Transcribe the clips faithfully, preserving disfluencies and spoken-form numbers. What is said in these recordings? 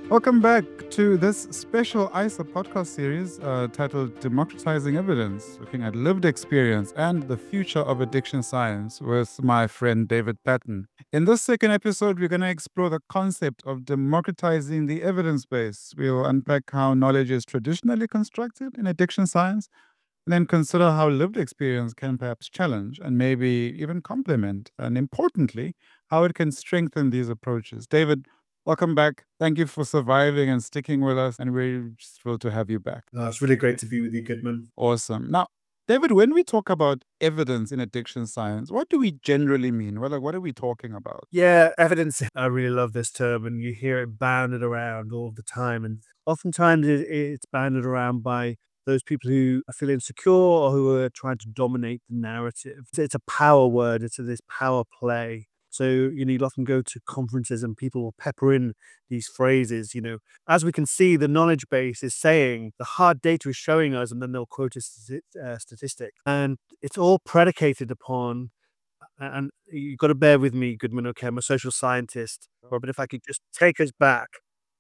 Welcome back to this special I S A podcast series uh, titled Democratizing Evidence, looking at lived experience and the future of addiction science with my friend David Patton. In this second episode, we're going to explore the concept of democratizing the evidence base. We'll unpack how knowledge is traditionally constructed in addiction science, and then consider how lived experience can perhaps challenge and maybe even complement, and importantly, how it can strengthen these approaches. David, welcome back. Thank you for surviving and sticking with us, and we're just thrilled to have you back. Uh, it's really great to be with you, Goodman. Awesome. Now, David, when we talk about evidence in addiction science, what do we generally mean? Well, like, what are we talking about? Yeah, evidence. I really love this term, and you hear it bounded around all the time. And oftentimes it, it's bounded around by those people who feel insecure or who are trying to dominate the narrative. It's, it's a power word, it's a, this power play. So, you know, you'll often go to conferences and people will pepper in these phrases, you know, as we can see, the knowledge base is saying the hard data is showing us, and then they'll quote a stati- uh, statistic. And it's all predicated upon, and you've got to bear with me, Goodman, okay, I'm a social scientist, but if I could just take us back.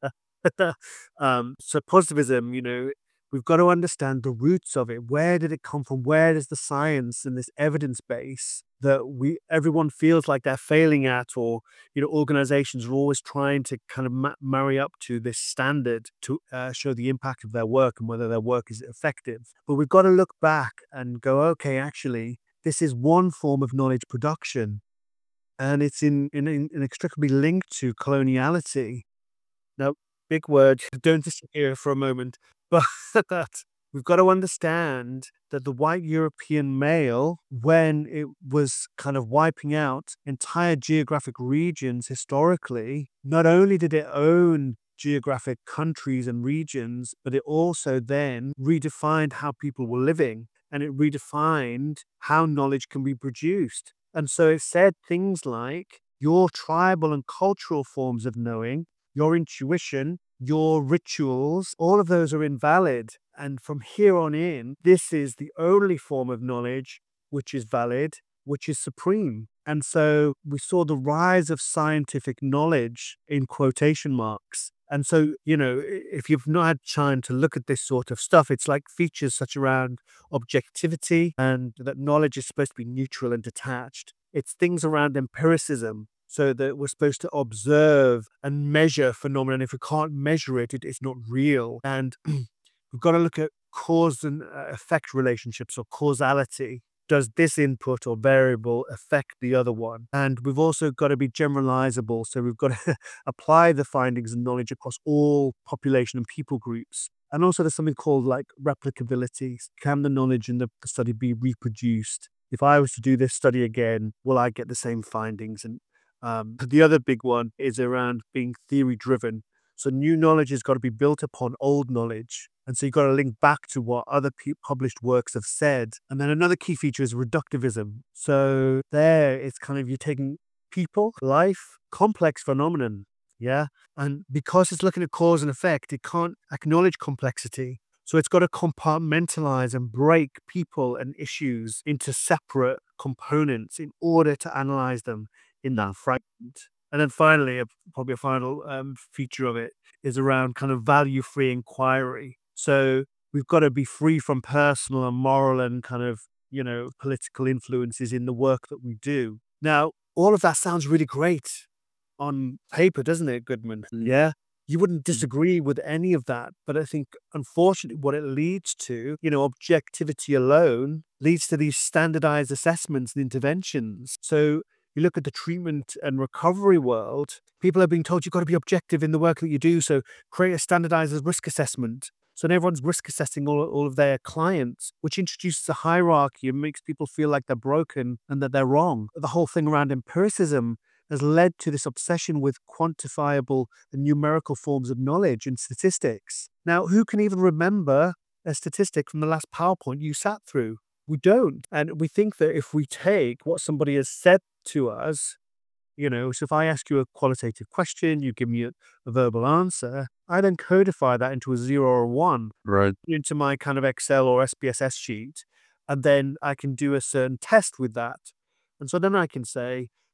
um, so positivism, you know, we've got to understand the roots of it. Where did it come from? Where is the science and this evidence base that we everyone feels like they're failing at, or you know, organizations are always trying to kind of ma- marry up to this standard to uh, show the impact of their work and whether their work is effective. But we've got to look back and go, okay, actually, this is one form of knowledge production, and it's in, in, in inextricably linked to coloniality. Now, big word, don't disappear for a moment, but that we've got to understand that the white European male, when it was kind of wiping out entire geographic regions historically, not only did it own geographic countries and regions, but it also then redefined how people were living, and it redefined how knowledge can be produced. And so it said things like your tribal and cultural forms of knowing, your intuition, your rituals, all of those are invalid. And from here on in, this is the only form of knowledge which is valid, which is supreme. And so we saw the rise of scientific knowledge in quotation marks. And so, you know, if you've not had time to look at this sort of stuff, it's like features such around objectivity and that knowledge is supposed to be neutral and detached. It's things around empiricism, so that we're supposed to observe and measure phenomena. And if we can't measure it, it it's not real. And we've got to look at cause and uh, effect relationships, or causality. Does this input or variable affect the other one? And we've also got to be generalizable. So we've got to apply the findings and knowledge across all population and people groups. And also there's something called like replicability. Can the knowledge in the study be reproduced? If I was to do this study again, will I get the same findings? And um, the other big one is around being theory driven. So new knowledge has got to be built upon old knowledge. And so you've got to link back to what other pe- published works have said. And then another key feature is reductivism. So there it's kind of you're taking people, life, complex phenomenon. Yeah. And because it's looking at cause and effect, it can't acknowledge complexity. So it's got to compartmentalize and break people and issues into separate components in order to analyze them in that fragment. And then finally, a, probably a final um, feature of it is around kind of value-free inquiry. So we've got to be free from personal and moral and kind of, you know, political influences in the work that we do. Now, all of that sounds really great on paper, doesn't it, Goodman? Mm. Yeah. You wouldn't disagree with any of that. But I think, unfortunately, what it leads to, you know, objectivity alone leads to these standardized assessments and interventions. So you look at the treatment and recovery world, people are being told you've got to be objective in the work that you do. So create a standardized risk assessment. So then everyone's risk assessing all, all of their clients, which introduces a hierarchy and makes people feel like they're broken and that they're wrong. The whole thing around empiricism has led to this obsession with quantifiable and numerical forms of knowledge and statistics. Now, who can even remember a statistic from the last PowerPoint you sat through? We don't. And we think that if we take what somebody has said to us, you know, so if I ask you a qualitative question, you give me a, a verbal answer, I then codify that into a zero or a one Right. into my kind of Excel or S P S S sheet, and then I can do a certain test with that. And so then I can say,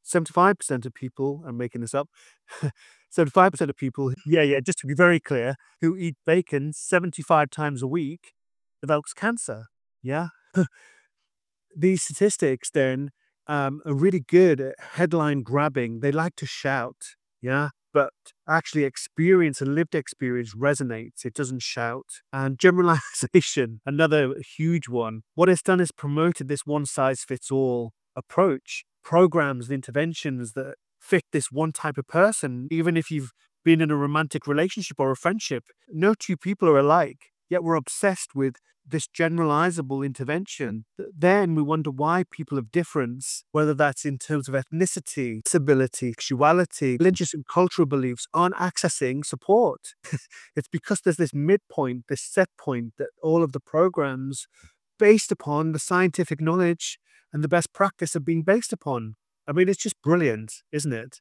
seventy-five percent of people, I'm making this up, seventy-five percent of people, yeah, yeah, just to be very clear, who eat bacon seventy-five times a week develops cancer. Yeah. These statistics then um, are really good at headline grabbing. They like to shout. Yeah. But actually, experience and lived experience resonates. It doesn't shout. And generalization, another huge one. What it's done is promoted this one size fits all approach, programs and interventions that fit this one type of person. Even if you've been in a romantic relationship or a friendship, no two people are alike. Yet we're obsessed with this generalizable intervention. Th- Then we wonder why people of difference, whether that's in terms of ethnicity, disability, sexuality, religious and cultural beliefs, aren't accessing support. It's because there's this midpoint, this set point that all of the programs based upon the scientific knowledge and the best practice are being based upon. I mean, it's just brilliant, isn't it?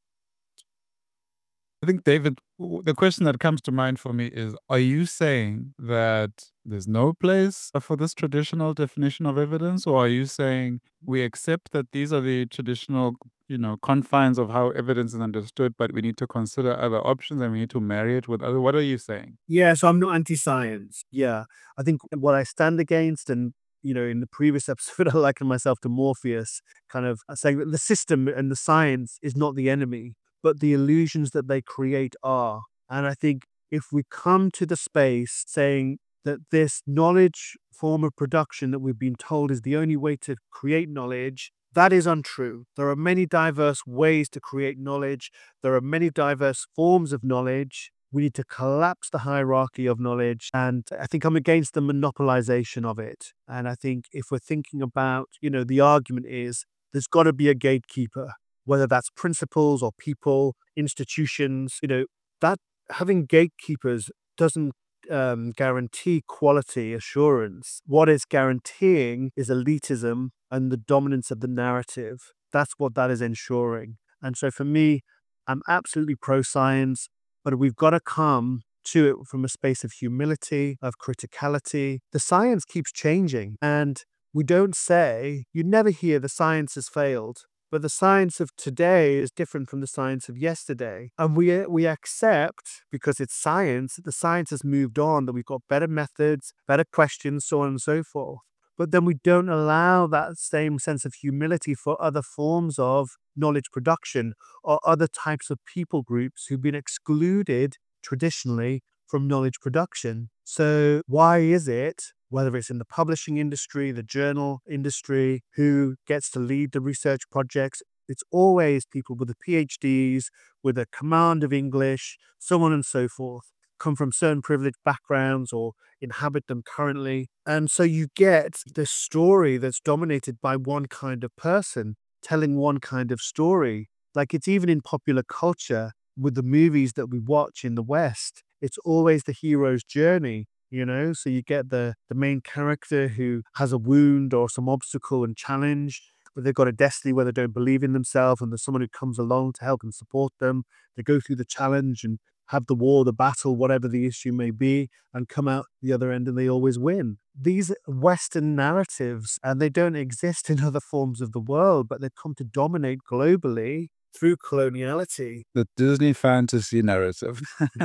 I think, David, w- the question that comes to mind for me is, are you saying that there's no place for this traditional definition of evidence? Or are you saying we accept that these are the traditional, you know, confines of how evidence is understood, but we need to consider other options and we need to marry it with other? What are you saying? Yeah, so I'm not anti-science. Yeah. I think what I stand against, and you know, in the previous episode, I likened myself to Morpheus, kind of uh, saying that the system and the science is not the enemy, but the illusions that they create are. And I think if we come to the space saying that this knowledge form of production that we've been told is the only way to create knowledge, that is untrue. There are many diverse ways to create knowledge. There are many diverse forms of knowledge. We need to collapse the hierarchy of knowledge. And I think I'm against the monopolization of it. And I think if we're thinking about, you know, the argument is there's got to be a gatekeeper, whether that's principles or people, institutions, you know, that having gatekeepers doesn't um, guarantee quality assurance. What it's guaranteeing is elitism and the dominance of the narrative. That's what that is ensuring. And so for me, I'm absolutely pro science, but we've got to come to it from a space of humility, of criticality. The science keeps changing, and we don't say, you never hear the science has failed. But the science of today is different from the science of yesterday. And we we accept, because it's science, that the science has moved on, that we've got better methods, better questions, so on and so forth. But then we don't allow that same sense of humility for other forms of knowledge production or other types of people groups who've been excluded traditionally from knowledge production. So why is it, whether it's in the publishing industry, the journal industry, who gets to lead the research projects, it's always people with the PhDs, with a command of English, so on and so forth, come from certain privileged backgrounds or inhabit them currently. And so you get this story that's dominated by one kind of person telling one kind of story. Like it's even in popular culture with the movies that we watch in the West, it's always the hero's journey. You know, so you get the the main character who has a wound or some obstacle and challenge, but they've got a destiny where they don't believe in themselves, and there's someone who comes along to help and support them. They go through the challenge and have the war, the battle, whatever the issue may be, and come out the other end and they always win. These Western narratives, and they don't exist in other forms of the world, but they've come to dominate globally through coloniality. The Disney fantasy narrative.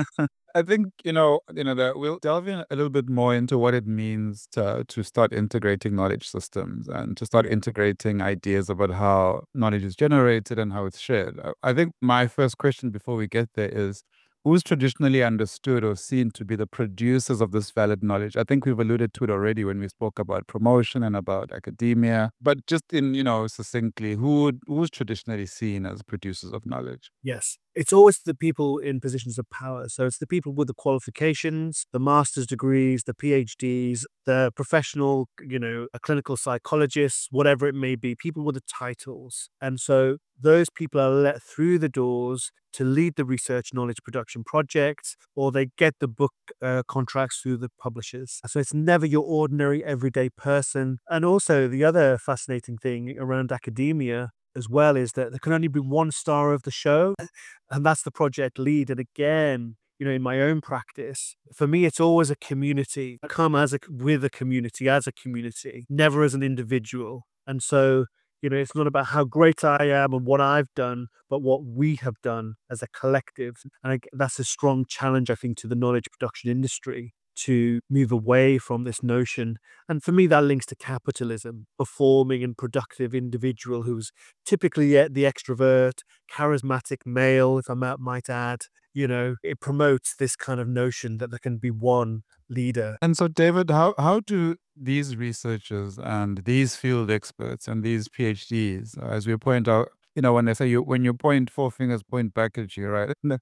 I think, you know, you know that we'll delve in a little bit more into what it means to to start integrating knowledge systems and to start integrating ideas about how knowledge is generated and how it's shared. I I think my first question before we get there is, who's traditionally understood or seen to be the producers of this valid knowledge? I think we've alluded to it already when we spoke about promotion and about academia, but just in, you know, succinctly, who would- who's traditionally seen as producers of knowledge? Yes. It's always the people in positions of power. So it's the people with the qualifications, the master's degrees, the PhDs, the professional, you know, a clinical psychologist, whatever it may be, people with the titles. And so those people are let through the doors to lead the research knowledge production projects, or they get the book uh, contracts through the publishers. So it's never your ordinary everyday person. And also the other fascinating thing around academia as well is that there can only be one star of the show, and that's the project lead. And again, you know, in my own practice, for me, it's always a community. I come as a with a community, as a community, never as an individual. And so, You know, it's not about how great I am and what I've done, but what we have done as a collective. And I, that's a strong challenge, I think, to the knowledge production industry to move away from this notion. And for me, that links to capitalism, performing and productive individual who's typically uh, the extrovert, charismatic male, if I might might add. You know, it promotes this kind of notion that there can be one leader. And so, David, how, how do these researchers and these field experts and these PhDs, uh, as we point out, you know, when they say you, when you point four fingers, point back at you, right? No,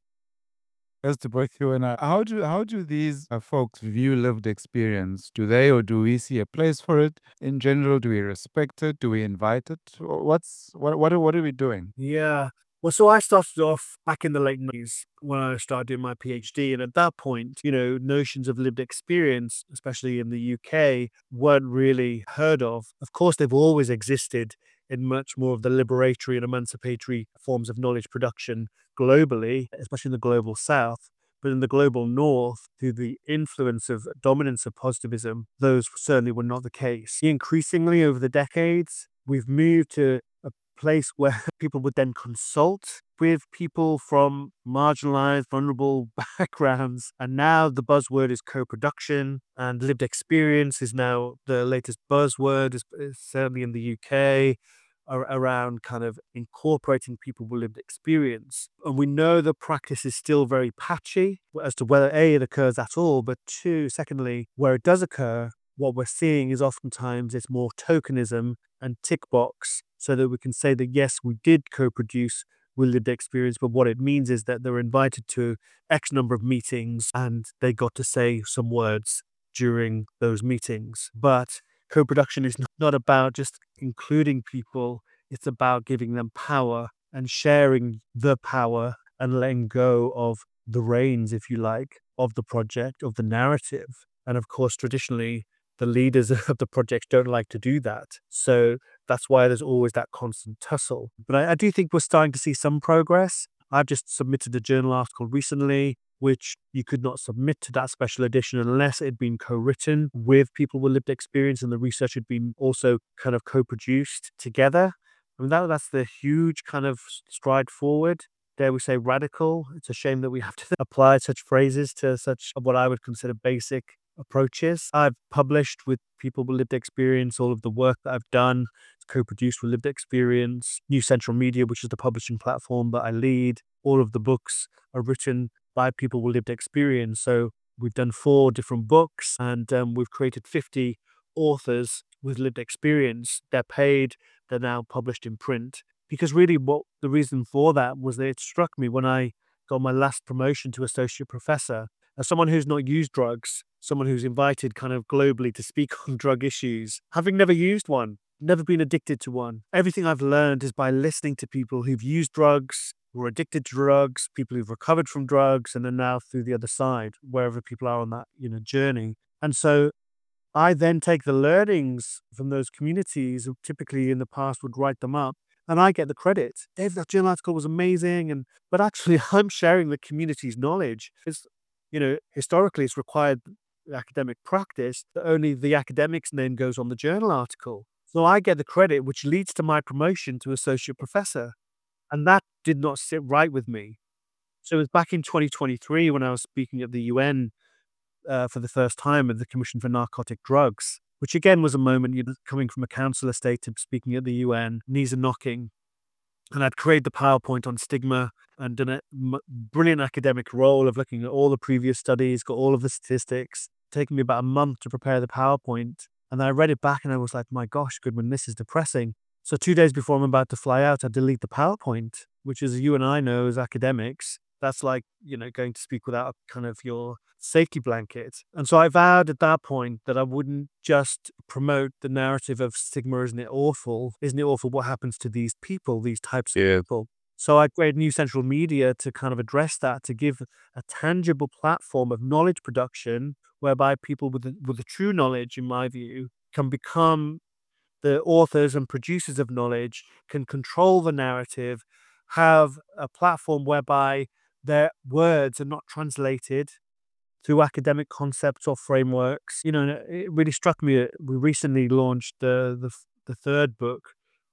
as to both you and I, how do how do these uh, folks view lived experience? Do they or do we see a place for it in general? Do we respect it? Do we invite it? Wh- What's what what are, what are we doing? Yeah. Well, so I started off back in the late nineties when I started doing my PhD. And at that point, you know, notions of lived experience, especially in the U K, weren't really heard of. Of course, they've always existed in much more of the liberatory and emancipatory forms of knowledge production globally, especially in the global south. But in the global north, through the influence of dominance of positivism, those certainly were not the case. Increasingly over the decades, we've moved to a place where people would then consult with people from marginalized, vulnerable backgrounds. And now the buzzword is co-production, and lived experience is now the latest buzzword, is, is certainly in the U K, ar- around kind of incorporating people with lived experience. And we know the practice is still very patchy as to whether A, it occurs at all, but two, secondly, where it does occur, what we're seeing is oftentimes it's more tokenism and tick box, so that we can say that yes, we did co-produce with lived experience, but what it means is that they were invited to X number of meetings and they got to say some words during those meetings. But co-production is not about just including people, it's about giving them power and sharing the power and letting go of the reins, if you like, of the project, of the narrative. And of course, traditionally, the leaders of the projects don't like to do that. So that's why there's always that constant tussle. But I, I do think we're starting to see some progress. I've just submitted a journal article recently, which you could not submit to that special edition unless it had been co-written with people with lived experience and the research had been also kind of co-produced together. I mean, that, that's the huge kind of stride forward. Dare we say radical? It's a shame that we have to apply such phrases to such what I would consider basic approaches. I've published with people with lived experience all of the work that I've done. It's co-produced with lived experience. New Central Media, which is the publishing platform that I lead, all of the books are written by people with lived experience. So we've done four different books, and um, we've created fifty authors with lived experience. They're paid, they're now published in print. Because really what the reason for that was that it struck me when I got my last promotion to associate professor, as someone who's not used drugs, someone who's invited kind of globally to speak on drug issues, having never used one, never been addicted to one. Everything I've learned is by listening to people who've used drugs, who are addicted to drugs, people who've recovered from drugs, and are now through the other side, wherever people are on that, you know, journey. And so I then take the learnings from those communities who typically in the past would write them up, and I get the credit. Dave, that journal article was amazing, and but actually I'm sharing the community's knowledge. It's, you know, historically it's required academic practice that only the academic's name goes on the journal article. So I get the credit, which leads to my promotion to associate professor. And that did not sit right with me. So it was back in twenty twenty-three when I was speaking at the U N uh, for the first time at the Commission for Narcotic Drugs, which again was a moment, you know, coming from a council estate to speaking at the U N, knees are knocking. And I'd created the PowerPoint on stigma and done a m- brilliant academic role of looking at all the previous studies, got all of the statistics, taking me about a month to prepare the PowerPoint. And then I read it back and I was like, my gosh, Goodwin, this is depressing. So two days before I'm about to fly out, I delete the PowerPoint, which as you and I know as academics, that's like, you know, going to speak without kind of your safety blanket. And so I vowed at that point that I wouldn't just promote the narrative of stigma, isn't it awful? Isn't it awful what happens to these people, these types of Yeah. people? So I created New Central Media to kind of address that, to give a tangible platform of knowledge production whereby people with the, with the true knowledge, in my view, can become the authors and producers of knowledge, can control the narrative, have a platform whereby their words are not translated through academic concepts or frameworks. You know, and it really struck me. uh, We recently launched the the, f- the third book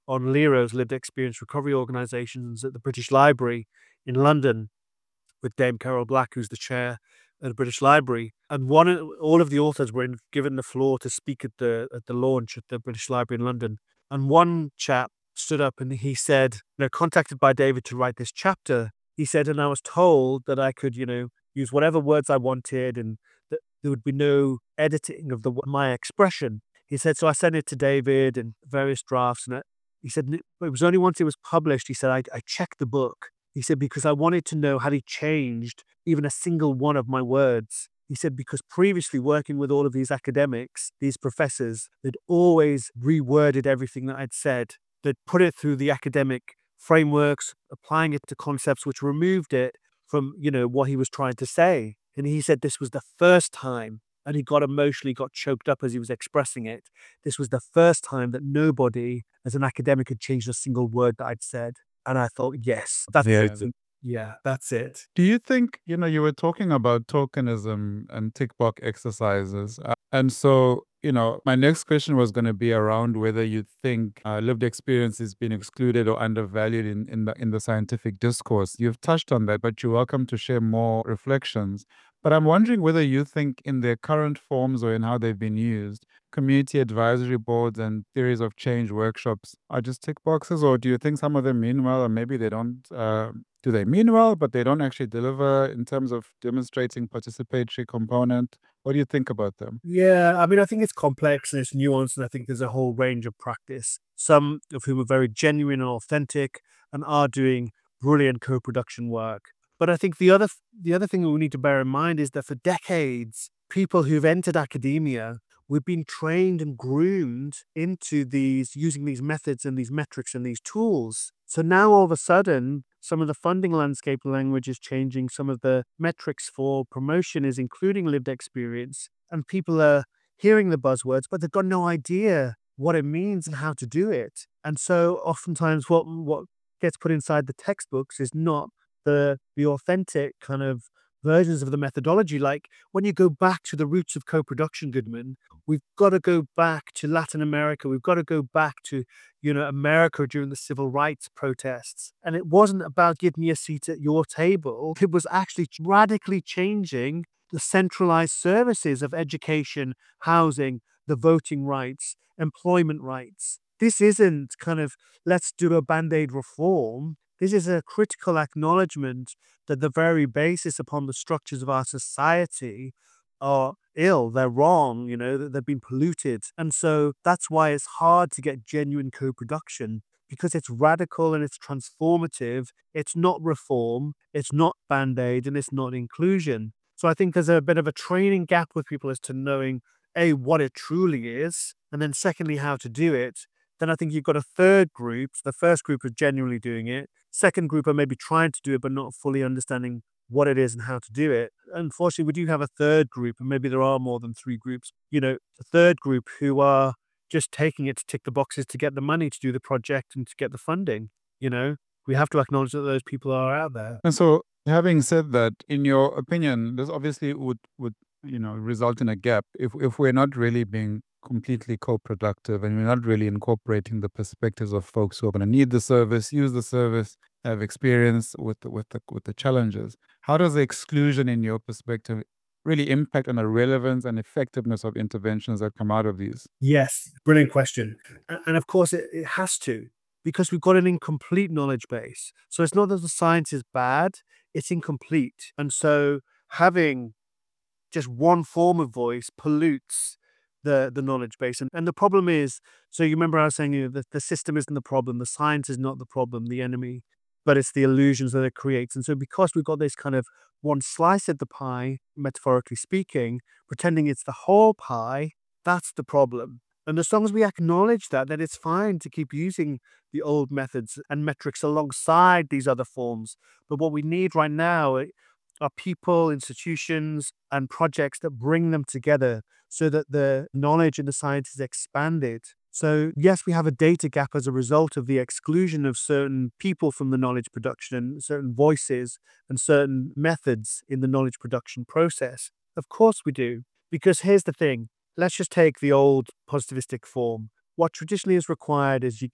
on Lero's lived experience recovery organisations at the British Library in London with Dame Carol Black, who's the chair at the British Library. And one, of- all of the authors were in, given the floor to speak at the at the launch at the British Library in London. And one chap stood up and he said, you know, contacted by David to write this chapter, he said, and I was told that I could, you know, use whatever words I wanted and that there would be no editing of the my expression. He said, so I sent it to David and various drafts. And I, he said, "N- it was only once it was published, he said, I, I checked the book. He said, because I wanted to know had he changed even a single one of my words. He said, because previously working with all of these academics, these professors, they'd always reworded everything that I'd said. They'd put it through the academic frameworks, applying it to concepts which removed it from, you know, what he was trying to say. And he said this was the first time, and he got emotionally, got choked up as he was expressing it. This was the first time that nobody, as an academic, had changed a single word that I'd said. And I thought, yes, that's Yeah. it. Yeah, that's it. Do you think, you know, you were talking about tokenism and tick box exercises. Uh, and so, you know, my next question was going to be around whether you think uh, lived experience is being excluded or undervalued in, in the in the scientific discourse. You've touched on that, but you're welcome to share more reflections. But I'm wondering whether you think in their current forms or in how they've been used, community advisory boards and theories of change workshops are just tick boxes, or do you think some of them mean well and maybe they don't uh, do they mean well, but they don't actually deliver in terms of demonstrating participatory component? What do you think about them? Yeah, I mean, I think it's complex and it's nuanced, and I think there's a whole range of practice, some of whom are very genuine and authentic and are doing brilliant co-production work. But I think the other the other thing that we need to bear in mind is that for decades, people who've entered academia, we've been trained and groomed into these using these methods and these metrics and these tools. So now all of a sudden, some of the funding landscape language is changing. Some of the metrics for promotion is including lived experience, and people are hearing the buzzwords, but they've got no idea what it means and how to do it. And so oftentimes what what gets put inside the textbooks is not the the authentic kind of versions of the methodology. Like when you go back to the roots of co-production, Goodman, we've got to go back to Latin America. We've got to go back to, you know, America during the civil rights protests. And it wasn't about give me a seat at your table. It was actually radically changing the centralized services of education, housing, the voting rights, employment rights. This isn't kind of let's do a band-aid reform. This is a critical acknowledgement that the very basis upon the structures of our society are ill, they're wrong, you know, that they've been polluted. And so that's why it's hard to get genuine co-production, because it's radical and it's transformative. It's not reform, it's not band-aid, and it's not inclusion. So I think there's a bit of a training gap with people as to knowing, A, what it truly is, and then secondly, how to do it. Then I think you've got a third group. The first group are genuinely doing it. Second group are maybe trying to do it, but not fully understanding what it is and how to do it. Unfortunately, we do have a third group, and maybe there are more than three groups. You know, a third group who are just taking it to tick the boxes to get the money to do the project and to get the funding. You know, we have to acknowledge that those people are out there. And so, having said that, in your opinion, this obviously would would you know result in a gap if if we're not really being completely co-productive and we're not really incorporating the perspectives of folks who are going to need the service, use the service, have experience with the, with the with the challenges. How does the exclusion, in your perspective, really impact on the relevance and effectiveness of interventions that come out of these? Yes, brilliant question. A- And of course, it, it has to, because we've got an incomplete knowledge base. So it's not that the science is bad, it's incomplete. And so having just one form of voice pollutes the, the knowledge base. And, and the problem is, so you remember I was saying, you know, the, the system isn't the problem, the science is not the problem, the enemy, but it's the illusions that it creates. And so because we've got this kind of one slice of the pie, metaphorically speaking, pretending it's the whole pie, that's the problem. And as long as we acknowledge that, then it's fine to keep using the old methods and metrics alongside these other forms. But what we need right now eh, are people, institutions, and projects that bring them together so that the knowledge and the science is expanded. So, yes, we have a data gap as a result of the exclusion of certain people from the knowledge production and certain voices and certain methods in the knowledge production process. Of course, we do. Because here's the thing. Let's just take the old positivistic form. What traditionally is required is you get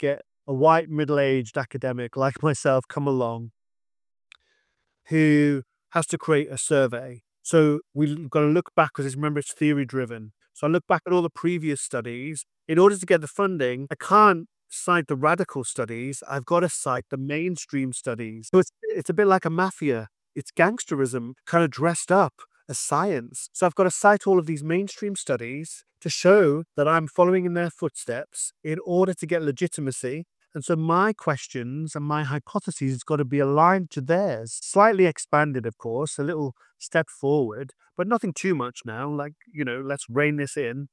a white middle-aged academic like myself come along who has to create a survey. So we've got to look back because remember it's theory driven. So I look back at all the previous studies. In order to get the funding, I can't cite the radical studies. I've got to cite the mainstream studies. So it's it's a bit like a mafia. It's gangsterism kind of dressed up as science. So I've got to cite all of these mainstream studies to show that I'm following in their footsteps in order to get legitimacy. And so my questions and my hypotheses has got to be aligned to theirs, slightly expanded, of course, a little step forward, but nothing too much now. Like, you know, let's rein this in.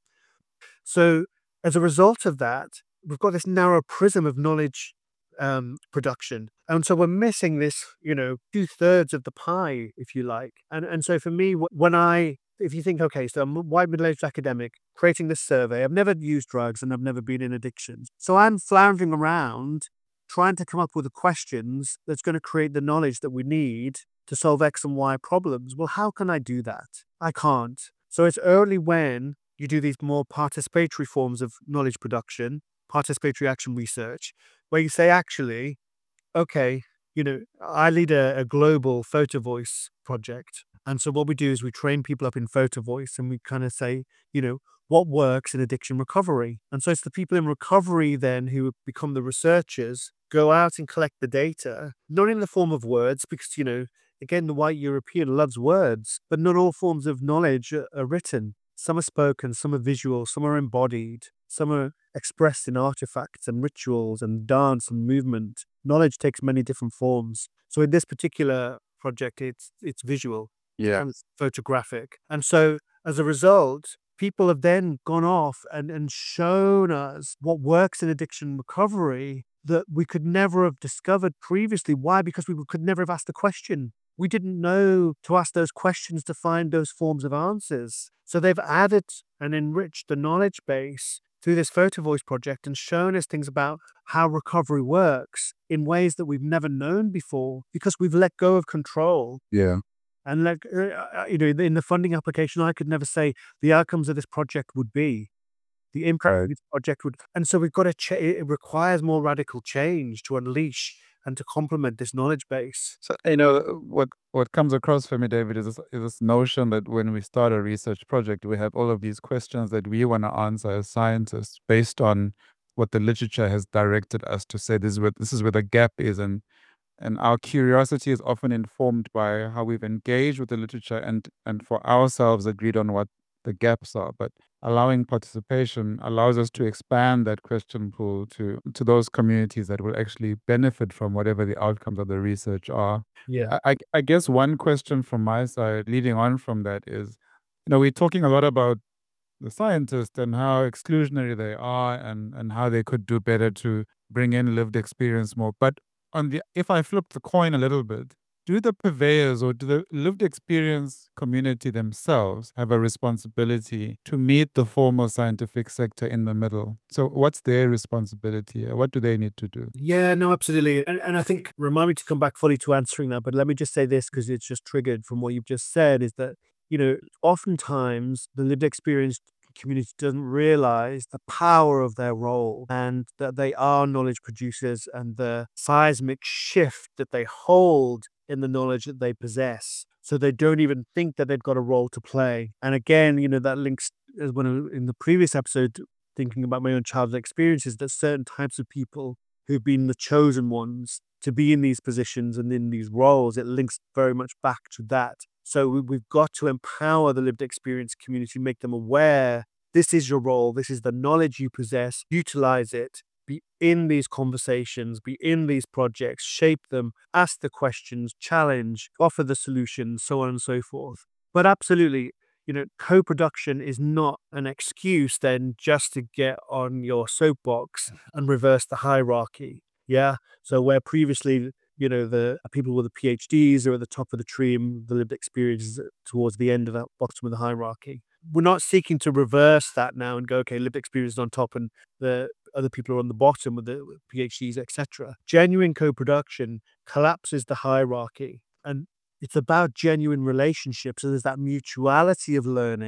So as a result of that, we've got this narrow prism of knowledge um, production. And so we're missing this, you know, two thirds of the pie, if you like. And and so for me, wh- when I, if you think, okay, so I'm a white middle-aged academic creating this survey, I've never used drugs and I've never been in addictions. So I'm floundering around trying to come up with the questions that's going to create the knowledge that we need to solve X and Y problems. Well, how can I do that? I can't. So it's early when you do these more participatory forms of knowledge production, participatory action research, where you say, actually, okay, you know, I lead a, a global photo voice project. And so what we do is we train people up in photo voice and we kind of say, you know, what works in addiction recovery. And so it's the people in recovery then who become the researchers, go out and collect the data, not in the form of words, because, you know, again, the white European loves words, but not all forms of knowledge are, are written. Some are spoken, some are visual, some are embodied, some are expressed in artifacts and rituals and dance and movement. Knowledge takes many different forms. So in this particular project, it's it's visual, Yeah. and it's photographic. And so as a result, people have then gone off and, and shown us what works in addiction recovery that we could never have discovered previously. Why? Because we could never have asked the question. We didn't know to ask those questions to find those forms of answers. So they've added and enriched the knowledge base through this photo voice project and shown us things about how recovery works in ways that we've never known before because we've let go of control. Yeah. And like, uh, uh, you know, in the funding application, I could never say the outcomes of this project would be, the impact Right. of this project would. And so we've got to, ch- it requires more radical change to unleash and to complement this knowledge base. So, you know, what what comes across for me, David, is this, is this notion that when we start a research project, we have all of these questions that we want to answer as scientists based on what the literature has directed us to say. This is where this is where the gap is, and and our curiosity is often informed by how we've engaged with the literature and and for ourselves agreed on what the gaps are. But allowing participation allows us to expand that question pool to to those communities that will actually benefit from whatever the outcomes of the research are. Yeah. I, I I guess one question from my side, leading on from that, is, you know, we're talking a lot about the scientists and how exclusionary they are and and how they could do better to bring in lived experience more. But on the if I flip the coin a little bit, do the purveyors or do the lived experience community themselves have a responsibility to meet the formal scientific sector in the middle? So what's their responsibility? What do they need to do? Yeah, no, absolutely. And, and I think, remind me to come back fully to answering that, but let me just say this because it's just triggered from what you've just said is that, you know, oftentimes the lived experience community doesn't realize the power of their role and that they are knowledge producers and the seismic shift that they hold in the knowledge that they possess. So they don't even think that they've got a role to play. And again, you know, that links as when I- in the previous episode, thinking about my own childhood experiences, that certain types of people who've been the chosen ones to be in these positions and in these roles, it links very much back to that. So we, we've got to empower the lived experience community, make them aware this is your role, this is the knowledge you possess, utilize it, be in these conversations, be in these projects, shape them, ask the questions, challenge, offer the solutions, so on and so forth. But absolutely, you know, co-production is not an excuse then just to get on your soapbox and reverse the hierarchy. Yeah. So where previously, you know, the people with the PhDs are at the top of the tree and the lived experience is towards the end of that bottom of the hierarchy. We're not seeking to reverse that now and go, okay, lived experience is on top and the other people are on the bottom with the PhDs, et cetera. Genuine co-production collapses the hierarchy and it's about genuine relationships. So there's that mutuality of learning,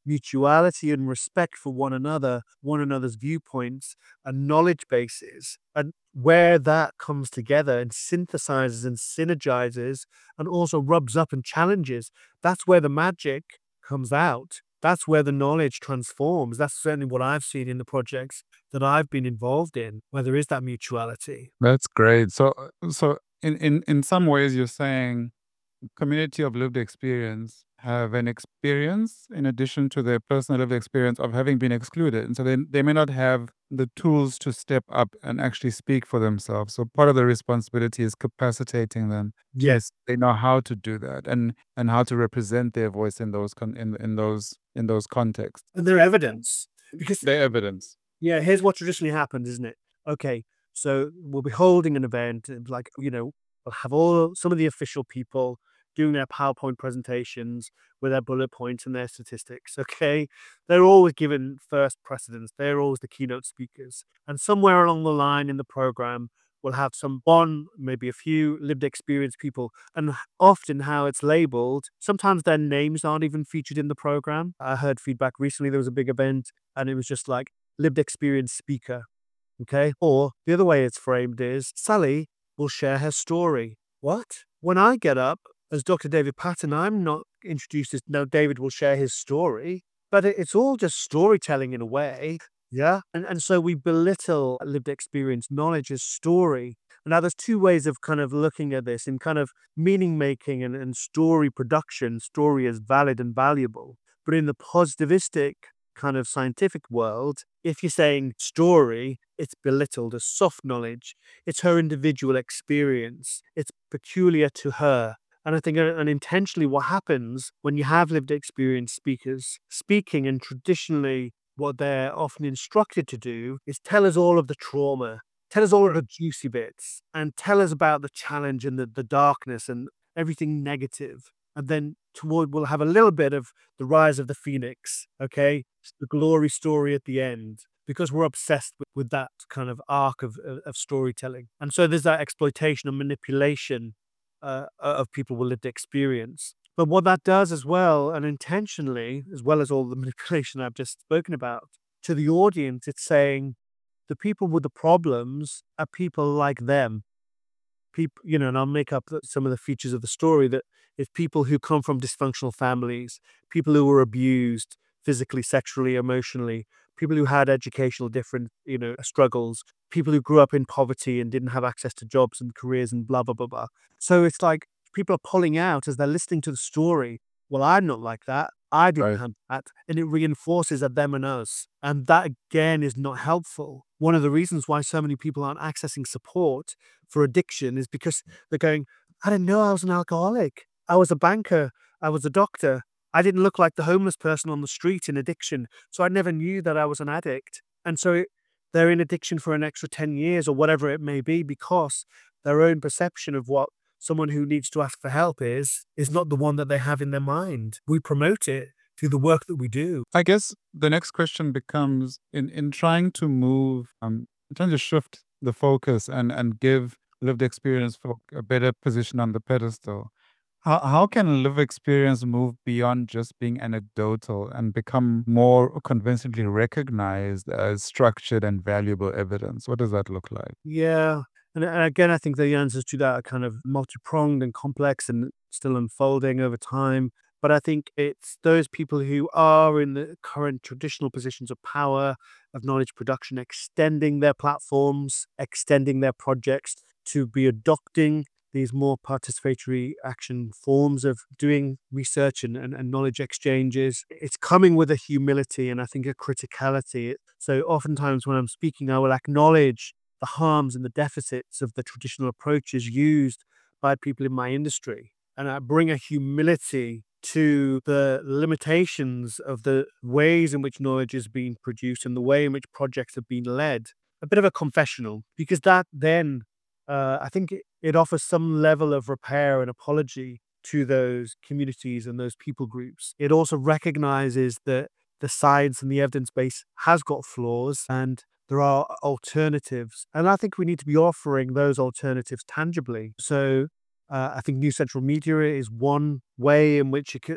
mutuality and respect for one another, one another's viewpoints and knowledge bases, and where that comes together and synthesizes and synergizes and also rubs up and challenges, that's where the magic comes out. That's where the knowledge transforms. That's certainly what I've seen in the projects that I've been involved in, where there is that mutuality. That's great. So, uh, so in, in, in some ways, you're saying community of lived experience have an experience in addition to their personal lived experience of having been excluded. And so they, they may not have the tools to step up and actually speak for themselves. So part of the responsibility is capacitating them to Yes. s- they know how to do that and and how to represent their voice in those con- in in those in those contexts. And their evidence. Because Their evidence. yeah, here's what traditionally happens, isn't it? Okay, so we'll be holding an event, and like, you know, we'll have all some of the official people doing their PowerPoint presentations with their bullet points and their statistics. Okay, they're always given first precedence. They're always the keynote speakers, and somewhere along the line in the program, we'll have some one, maybe a few lived experience people, and h- often how it's labeled. Sometimes their names aren't even featured in the program. I heard feedback recently. There was a big event, and it was just like lived experience speaker. Okay. Or the other way it's framed is Sally will share her story. What? When I get up as Doctor David Patton, I'm not introduced as no, David will share his story, but it- it's all just storytelling in a way. Yeah. And, and so we belittle lived experience knowledge as story. And now there's two ways of kind of looking at this in kind of meaning making and, and story production. Story is valid and valuable. But in the positivistic kind of scientific world, if you're saying story, it's belittled as soft knowledge. It's her individual experience. It's peculiar to her. And I think uh, unintentionally what happens when you have lived experience speakers speaking, and traditionally what they're often instructed to do is tell us all of the trauma, tell us all of the juicy bits, and tell us about the challenge and the, the darkness and everything negative. And then toward we'll have a little bit of the rise of the phoenix, okay? It's the glory story at the end, because we're obsessed with, with that kind of arc of, of, of storytelling. And so there's that exploitation and manipulation uh, of people with lived experience. But what that does as well, and intentionally, as well as all the manipulation I've just spoken about, to the audience, it's saying the people with the problems are people like them. People, you know, and I'll make up the, some of the features of the story that if people who come from dysfunctional families, people who were abused physically, sexually, emotionally, people who had educational different, you know, struggles, people who grew up in poverty and didn't have access to jobs and careers and blah, blah, blah, blah. So it's like people are pulling out as they're listening to the story. Well, I'm not like that. I didn't Right. have that. And it reinforces a them and us. And that again is not helpful. One of the reasons why so many people aren't accessing support for addiction is because they're going, I didn't know I was an alcoholic. I was a banker. I was a doctor. I didn't look like the homeless person on the street in addiction. So I never knew that I was an addict. And so it, they're in addiction for an extra ten years or whatever it may be, because their own perception of what someone who needs to ask for help is, is not the one that they have in their mind. We promote it through the work that we do. I guess the next question becomes in in trying to move, um, trying to shift the focus and and give lived experience folk a better position on the pedestal. How how can lived experience move beyond just being anecdotal and become more convincingly recognized as structured and valuable evidence? What does that look like? Yeah. And, and again, I think the answers to that are kind of multi pronged and complex and still unfolding over time. But I think it's those people who are in the current traditional positions of power, of knowledge production, extending their platforms, extending their projects to be adopting these more participatory action forms of doing research and, and, and knowledge exchanges. It's coming with a humility and I think a criticality. So oftentimes when I'm speaking, I will acknowledge the harms and the deficits of the traditional approaches used by people in my industry. And I bring a humility to the limitations of the ways in which knowledge is being produced and the way in which projects have been led. A bit of a confessional, because that then, uh, I think it, it offers some level of repair and apology to those communities and those people groups. It also recognizes that the science and the evidence base has got flaws and there are alternatives. And I think we need to be offering those alternatives tangibly. So uh, I think new central media is one way in which it could, that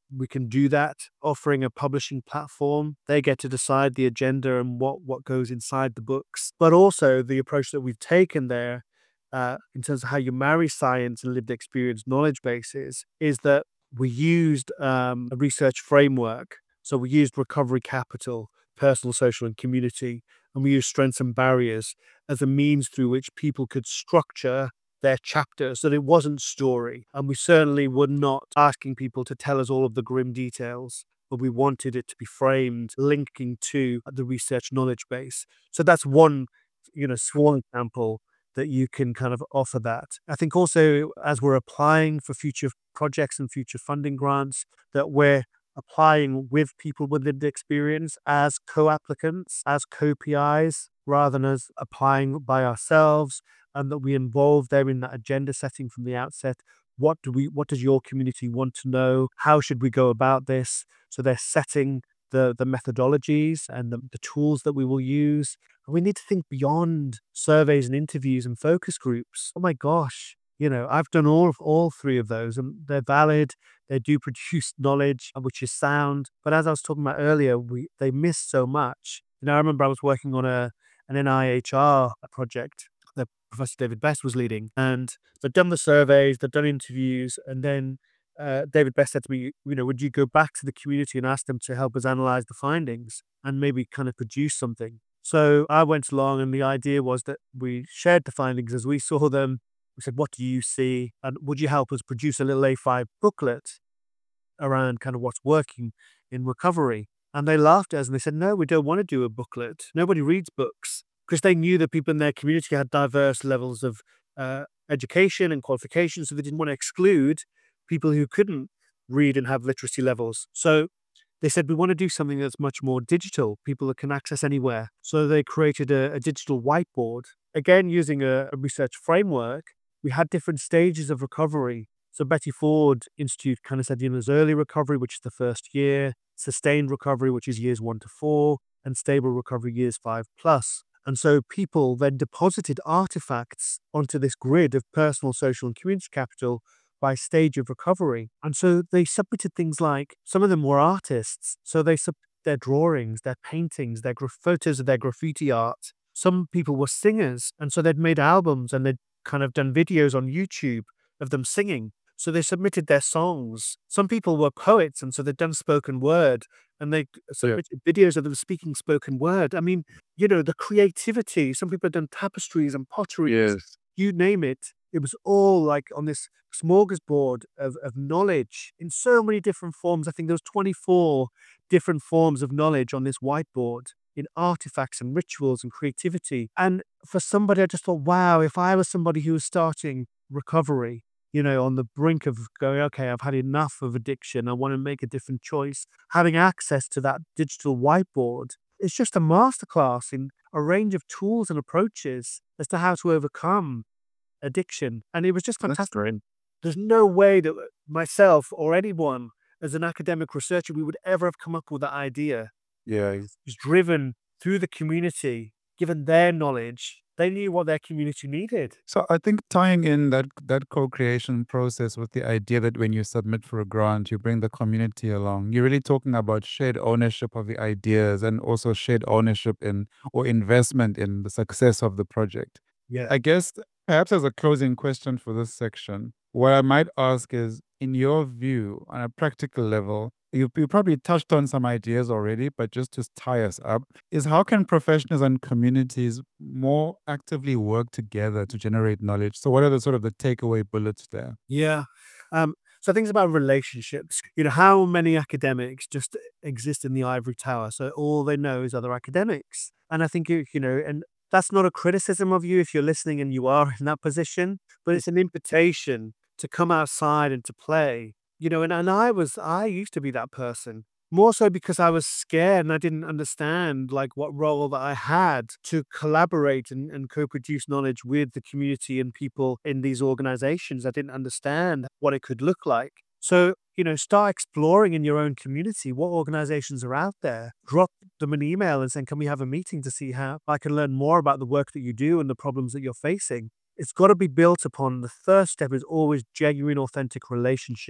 we can do that, offering a publishing platform. They get to decide the agenda and what, what goes inside the books. But also the approach that we've taken there, uh, in terms of how you marry science and lived experience knowledge bases, is that we used um, a research framework. So we used recovery capital, personal, social, and community, and we used strengths and barriers as a means through which people could structure their chapters, that it wasn't story. And we certainly were not asking people to tell us all of the grim details, but we wanted it to be framed linking to the research knowledge base. So that's one, you know, small example that you can kind of offer that. I think also as we're applying for future projects and future funding grants, that we're applying with people with lived experience as co-applicants, as co-P Is, rather than as applying by ourselves, and that we involve them in that agenda setting from the outset. What do we, what does your community want to know? How should we go about this? So they're setting the, the methodologies and the, the tools that we will use. And we need to think beyond surveys and interviews and focus groups. Oh my gosh. You know, I've done all of all three of those, and they're valid. They do produce knowledge, which is sound. But as I was talking about earlier, we they miss so much. You know, I remember I was working on a an N I H R project that Professor David Best was leading, and they'd done the surveys, they'd done interviews, and then uh, David Best said to me, you know, would you go back to the community and ask them to help us analyze the findings and maybe kind of produce something? So I went along, and the idea was that we shared the findings as we saw them. We said, what do you see? And would you help us produce a little A five booklet around kind of what's working in recovery? And they laughed at us and they said, no, we don't want to do a booklet. Nobody reads books, because they knew that people in their community had diverse levels of uh, education and qualifications. So they didn't want to exclude people who couldn't read and have literacy levels. So they said, we want to do something that's much more digital, people that can access anywhere. So they created a, a digital whiteboard, again, using a, a research framework. We had different stages of recovery. So Betty Ford Institute kind of said, you know, there's early recovery, which is the first year, sustained recovery, which is years one to four, and stable recovery, years five plus. And so people then deposited artifacts onto this grid of personal, social, and community capital by stage of recovery. And so they submitted things like, some of them were artists, so they submitted their drawings, their paintings, their gra- photos of their graffiti art. Some people were singers, and so they'd made albums and they'd kind of done videos on YouTube of them singing. So they submitted their songs. Some people were poets, and so they'd done spoken word, and they submitted videos of them speaking spoken word. I mean, you know, the creativity. Some people had done tapestries and pottery. Yes. You name it. It was all like on this smorgasbord of, of knowledge in so many different forms. I think there was twenty-four different forms of knowledge on this whiteboard, in artifacts and rituals and creativity. And for somebody, I just thought, wow, if I was somebody who was starting recovery, you know, on the brink of going, okay, I've had enough of addiction, I want to make a different choice, having access to that digital whiteboard, it's just a masterclass in a range of tools and approaches as to how to overcome addiction. And it was just That's fantastic. great. There's no way that myself or anyone as an academic researcher, we would ever have come up with that idea. Yeah. It was driven through the community, given their knowledge. They knew what their community needed. So I think tying in that that co-creation process with the idea that when you submit for a grant, you bring the community along. You're really talking about shared ownership of the ideas and also shared ownership in or investment in the success of the project. Yeah. I guess perhaps as a closing question for this section, what I might ask is, in your view, on a practical level, you, you probably touched on some ideas already, but just to tie us up, is how can professionals and communities more actively work together to generate knowledge? So what are the sort of the takeaway bullets there? Yeah. Um, so things about relationships. You know, how many academics just exist in the ivory tower? So all they know is other academics. And I think, you, you know, and that's not a criticism of you if you're listening and you are in that position, but it's an invitation to come outside and to play. You know, and, and I was, I used to be that person. More so because I was scared and I didn't understand like what role that I had to collaborate and, and co-produce knowledge with the community and people in these organizations. I didn't understand what it could look like. So, you know, start exploring in your own community what organizations are out there. Drop them an email and saying, can we have a meeting to see how I can learn more about the work that you do and the problems that you're facing? It's got to be built upon, the first step is always genuine, authentic relationship.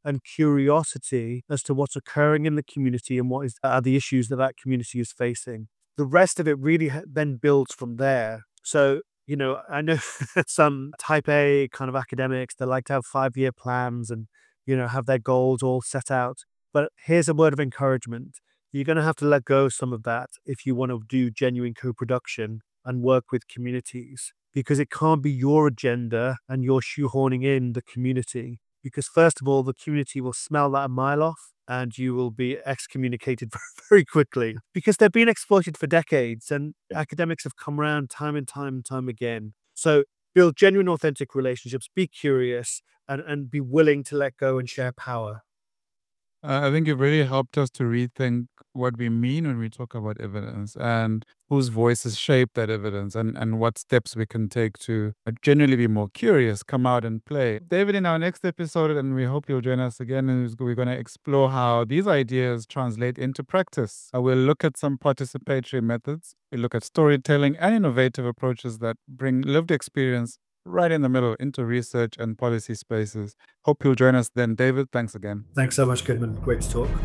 and curiosity as to what's occurring in the community and what is, are the issues that that community is facing. The rest of it really ha- then builds from there. So, you know, I know some type A kind of academics, they like to have five year plans and, you know, have their goals all set out. But here's a word of encouragement. You're going to have to let go of some of that if you want to do genuine co production and work with communities, because it can't be your agenda and you're shoehorning in the community. Because, first of all, the community will smell that a mile off and you will be excommunicated very quickly because they've been exploited for decades and academics have come around time and time and time again. So, build genuine, authentic relationships, be curious, and, and be willing to let go and share power. Uh, I think it really helped us to rethink what we mean when we talk about evidence and whose voices shape that evidence and, and what steps we can take to uh, genuinely be more curious, come out and play. David, in our next episode, and we hope you'll join us again, is we're going to explore how these ideas translate into practice. Uh, we'll look at some participatory methods. We look at storytelling and innovative approaches that bring lived experience right in the middle into research and policy spaces. Hope you'll join us then. David, thanks again. Thanks so much, Goodman. Great to talk.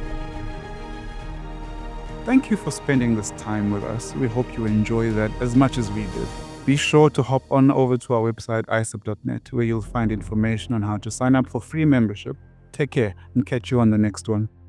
Thank you for spending this time with us. We hope you enjoy that as much as we did. Be sure to hop on over to our website, I S A P dot net, where you'll find information on how to sign up for free membership. Take care and catch you on the next one.